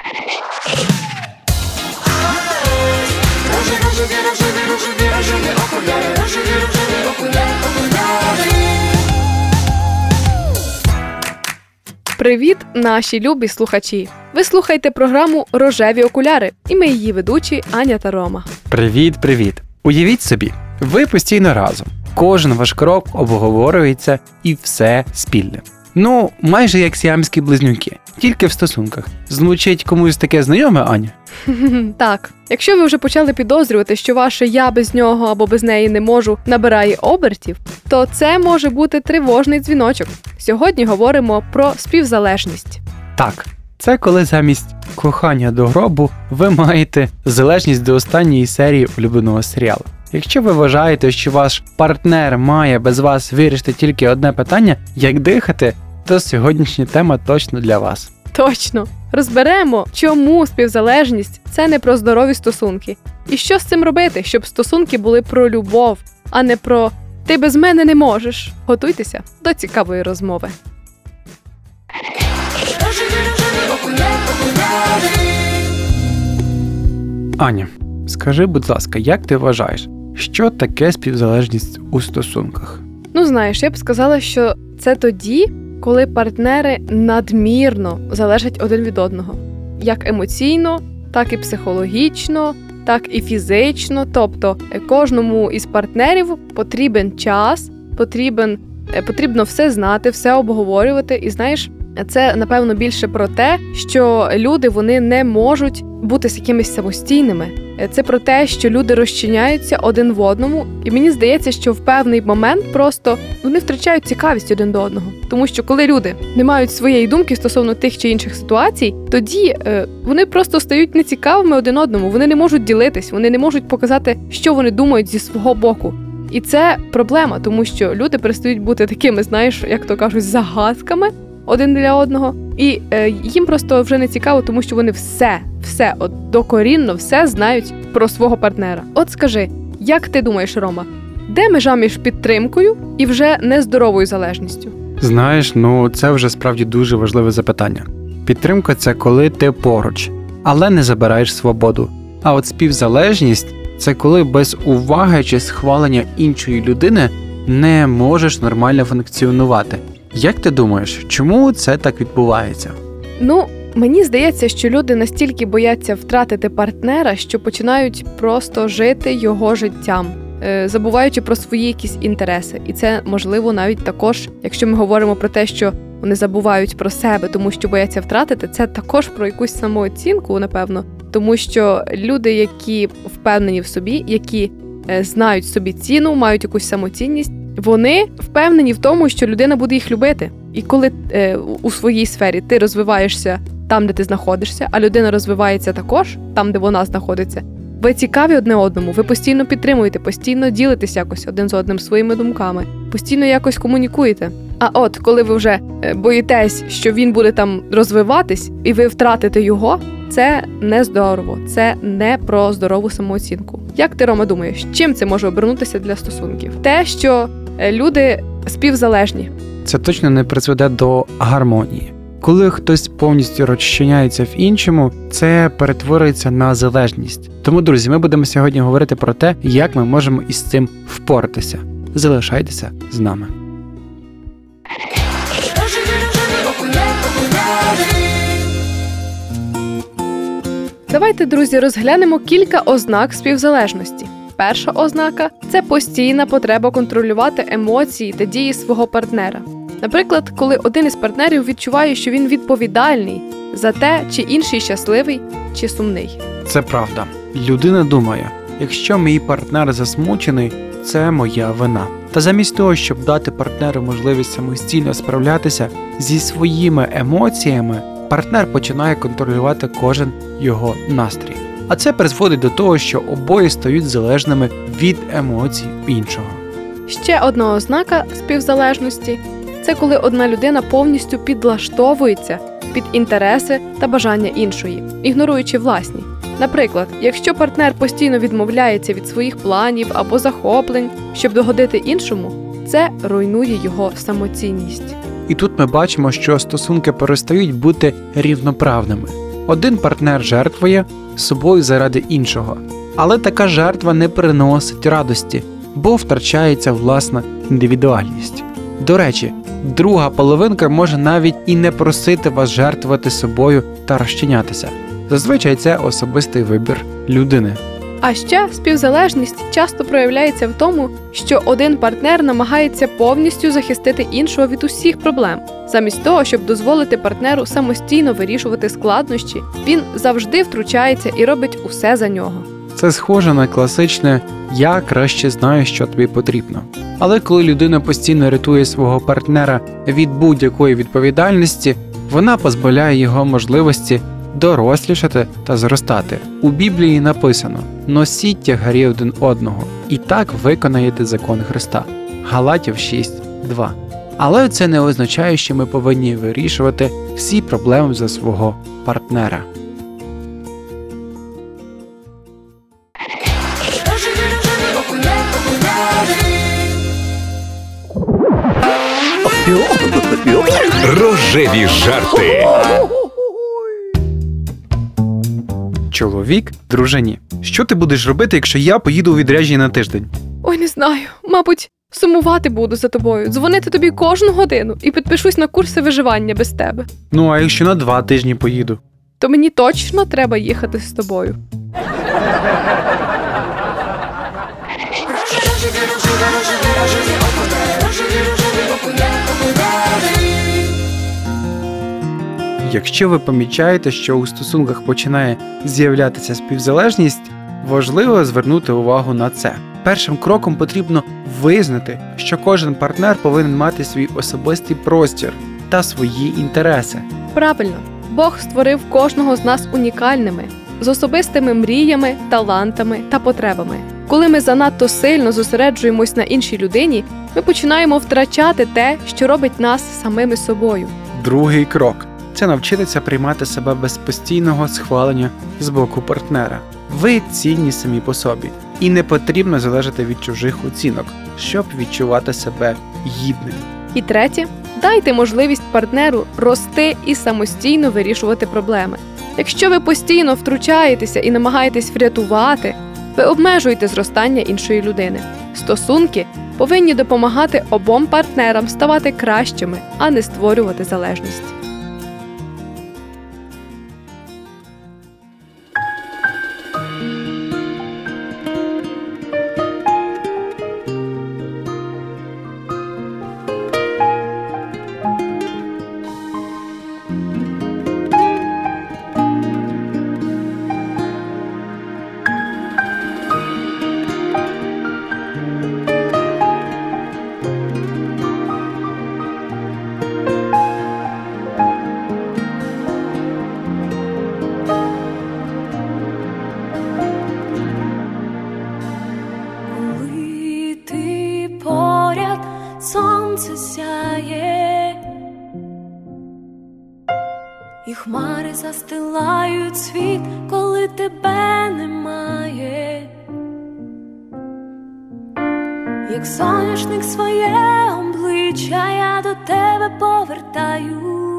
Привіт, наші любі слухачі! Ви слухаєте програму «Рожеві окуляри» і ми її ведучі Аня та Рома. Привіт! Уявіть собі, ви постійно разом. Кожен ваш крок обговорюється і все спільне. Ну, майже як сіамські близнюки, тільки в стосунках. Звучить комусь таке знайоме, Аня? Так, якщо ви вже почали підозрювати, що ваше «я без нього» або «без неї не можу» набирає обертів, то це може бути тривожний дзвіночок. Сьогодні говоримо про співзалежність. Так, це коли замість кохання до гробу ви маєте залежність до останньої серії улюбленого серіалу. Якщо ви вважаєте, що ваш партнер має без вас вирішити тільки одне питання – як дихати, то сьогоднішня тема точно для вас. Точно! Розберемо, чому співзалежність – це не про здорові стосунки. І що з цим робити, щоб стосунки були про любов, а не про «ти без мене не можеш». Готуйтеся до цікавої розмови. Аня, скажи, будь ласка, як ти вважаєш, що таке співзалежність у стосунках? Ну, знаєш, я б сказала, що це тоді, коли партнери надмірно залежать один від одного. Як емоційно, так і психологічно, так і фізично. Тобто кожному із партнерів потрібен час, потрібно все знати, все обговорювати. І знаєш, це, напевно, більше про те, що люди, вони не можуть бути якимись самостійними. Це про те, що люди розчиняються один в одному. І мені здається, що в певний момент просто вони втрачають цікавість один до одного. Тому що коли люди не мають своєї думки стосовно тих чи інших ситуацій, тоді вони просто стають нецікавими один одному. Вони не можуть ділитись, вони не можуть показати, що вони думають зі свого боку. І це проблема, тому що люди перестають бути такими, знаєш, як то кажуть, загадками один для одного. І їм просто вже не цікаво, тому що вони все докорінно все знають про свого партнера. От скажи, як ти думаєш, Рома, де межа між підтримкою і вже нездоровою залежністю? Знаєш, це вже справді дуже важливе запитання. Підтримка – це коли ти поруч, але не забираєш свободу. А от співзалежність – це коли без уваги чи схвалення іншої людини не можеш нормально функціонувати. Як ти думаєш, чому це так відбувається? Мені здається, що люди настільки бояться втратити партнера, що починають просто жити його життям, забуваючи про свої якісь інтереси. І це, можливо, навіть також, якщо ми говоримо про те, що вони забувають про себе, тому що бояться втратити, це також про якусь самооцінку, напевно. Тому що люди, які впевнені в собі, які знають собі ціну, мають якусь самоцінність, вони впевнені в тому, що людина буде їх любити. І коли у своїй сфері ти розвиваєшся там, де ти знаходишся, а людина розвивається також там, де вона знаходиться, ви цікаві одне одному, ви постійно підтримуєте, постійно ділитесь якось один з одним своїми думками, постійно якось комунікуєте. А от, коли ви вже боїтесь, що він буде там розвиватись, і ви втратите його, це не здорово, це не про здорову самооцінку. Як ти, Рома, думаєш, чим це може обернутися для стосунків? Те, що люди співзалежні. Це точно не призведе до гармонії. Коли хтось повністю розчиняється в іншому, це перетворюється на залежність. Тому, друзі, ми будемо сьогодні говорити про те, як ми можемо із цим впоратися. Залишайтеся з нами. Давайте, друзі, розглянемо кілька ознак співзалежності. Перша ознака – це постійна потреба контролювати емоції та дії свого партнера. Наприклад, коли один із партнерів відчуває, що він відповідальний за те, чи інший щасливий, чи сумний. Це правда. Людина думає, якщо мій партнер засмучений, це моя вина. Та замість того, щоб дати партнеру можливість самостійно справлятися зі своїми емоціями, партнер починає контролювати кожен його настрій. А це призводить до того, що обоє стають залежними від емоцій іншого. Ще одна ознака співзалежності – це коли одна людина повністю підлаштовується під інтереси та бажання іншої, ігноруючи власні. Наприклад, якщо партнер постійно відмовляється від своїх планів або захоплень, щоб догодити іншому, це руйнує його самоцінність. І тут ми бачимо, що стосунки перестають бути рівноправними. Один партнер жертвує собою заради іншого. Але така жертва не приносить радості, бо втрачається власна індивідуальність. До речі, друга половинка може навіть і не просити вас жертвувати собою та розчинятися. Зазвичай це особистий вибір людини. А ще співзалежність часто проявляється в тому, що один партнер намагається повністю захистити іншого від усіх проблем. Замість того, щоб дозволити партнеру самостійно вирішувати складнощі, він завжди втручається і робить усе за нього. Це схоже на класичне «я краще знаю, що тобі потрібно». Але коли людина постійно рятує свого партнера від будь-якої відповідальності, вона позбавляє його можливості дорослішати та зростати. У Біблії написано «Носіть тягарі один одного, і так виконаєте закон Христа». Галатів 6:2. Але це не означає, що ми повинні вирішувати всі проблеми за свого партнера. Рожеві жарти. Чоловік дружині: що ти будеш робити, якщо я поїду у відрядження на тиждень? Ой, не знаю, мабуть, сумувати буду за тобою, дзвонити тобі кожну годину і підпишусь на курси виживання без тебе. Ну, а якщо на 2 тижні поїду? То мені точно треба їхати з тобою. Якщо ви помічаєте, що у стосунках починає з'являтися співзалежність, важливо звернути увагу на це. Першим кроком потрібно визнати, що кожен партнер повинен мати свій особистий простір та свої інтереси. Правильно, Бог створив кожного з нас унікальними, з особистими мріями, талантами та потребами. Коли ми занадто сильно зосереджуємось на іншій людині, ми починаємо втрачати те, що робить нас самими собою. Другий крок – це навчитися приймати себе без постійного схвалення з боку партнера. Ви цінні самі по собі, і не потрібно залежати від чужих оцінок, щоб відчувати себе гідним. І третє, дайте можливість партнеру рости і самостійно вирішувати проблеми. Якщо ви постійно втручаєтеся і намагаєтесь врятувати, ви обмежуєте зростання іншої людини. Стосунки повинні допомагати обом партнерам ставати кращими, а не створювати залежність. Коли ти поряд, сонце сяє, і хмари застилають світ, коли тебе немає. Як соняшник своє обличчя я до тебе повертаю,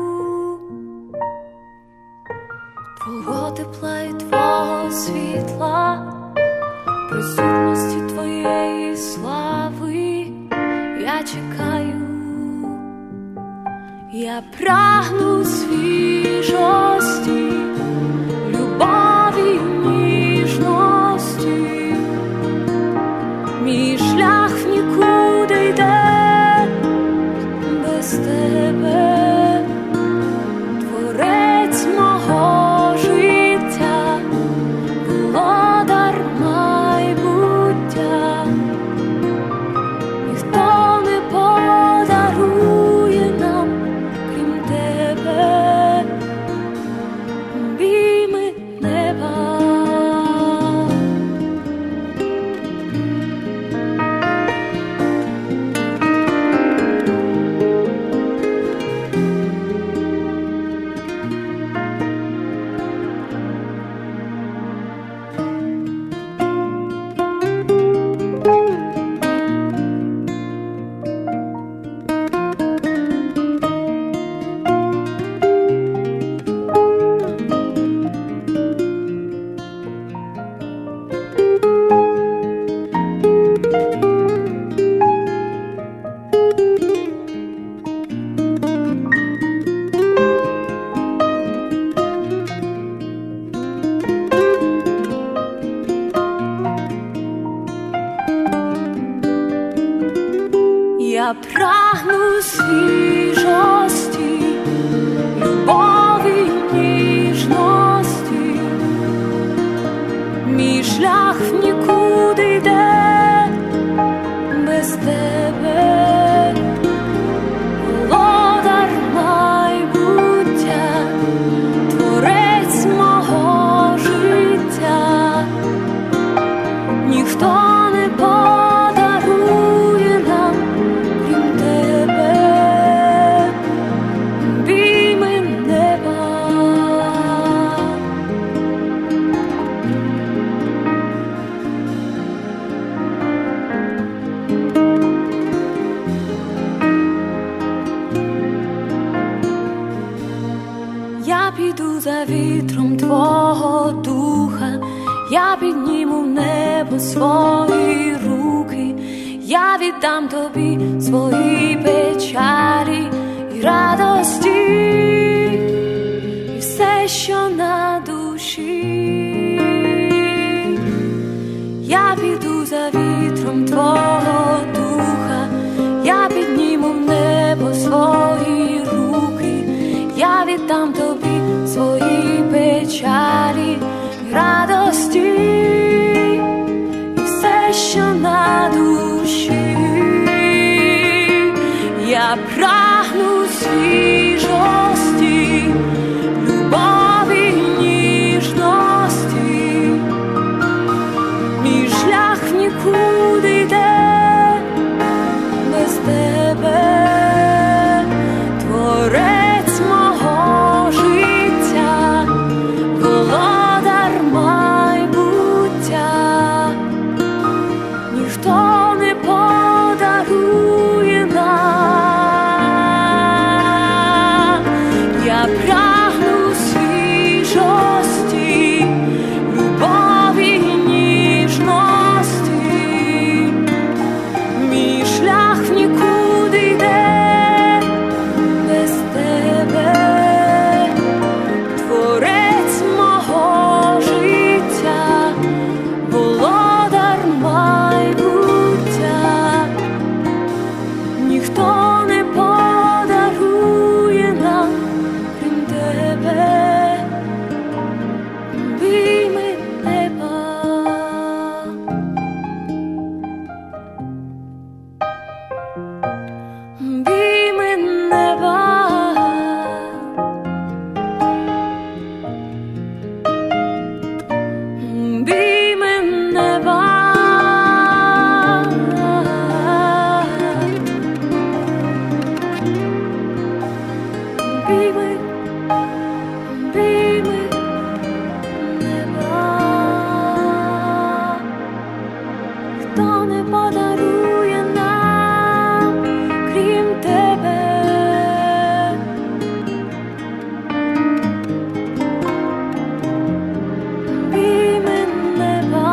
твого тепла і твого світла, присутності твоєї слави я чекаю. Я прагну свіжості, любові, ніжності. Мій шлях в нікуди йде без тебе, творець мого життя, володар майбуття. Ніхто не подарує нам, крім тебе. прагну свіжості, любові, ніжності. Мій шлях в нікуди йде без тебе, володар майбуття, творець мого життя. Ніхто не подарує нам, крім тебе, обійми неба. Я піду за вітром твого духа, я підніму в небо свої руки, я віддам тобі свої печалі і радості, і все, що на душі. Я піду за вітром твого духа, я підніму в небо свої руки, я віддам тобі свої печалі і радості, і все, що на душі. Я прагну свіжості, любові, ніжності. Мій шлях в нікуди йде без тебе, творець мого життя, володар майбуття. Ніхто не подарує нам. Я прагну свіжості, любові, ніжності. Мій шлях в нікуди йде без тебе, творець мого життя, володар майбуття. Ніхто не подарує нам, крім тебе, обійми неба. Обійми неба. Обійми неба. Обійми, обійми неба. Хто не подарує нам, крім тебе. Обійми неба.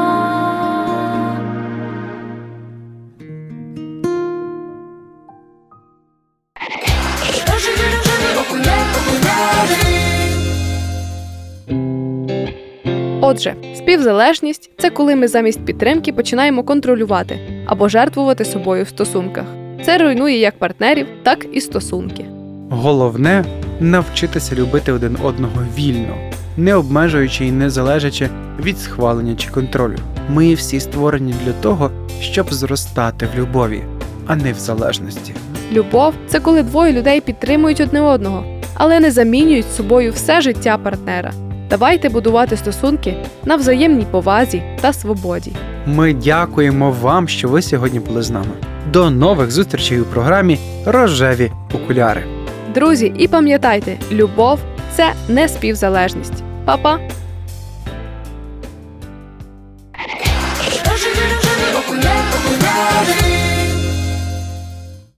Отже, співзалежність – це коли ми замість підтримки починаємо контролювати або жертвувати собою в стосунках. Це руйнує як партнерів, так і стосунки. Головне – навчитися любити один одного вільно, не обмежуючи і не залежачи від схвалення чи контролю. Ми всі створені для того, щоб зростати в любові, а не в залежності. Любов – це коли двоє людей підтримують одне одного, але не замінюють собою все життя партнера. Давайте будувати стосунки на взаємній повазі та свободі. Ми дякуємо вам, що ви сьогодні були з нами. До нових зустрічей у програмі «Рожеві окуляри». Друзі, і пам'ятайте, любов – це не співзалежність. Па-па!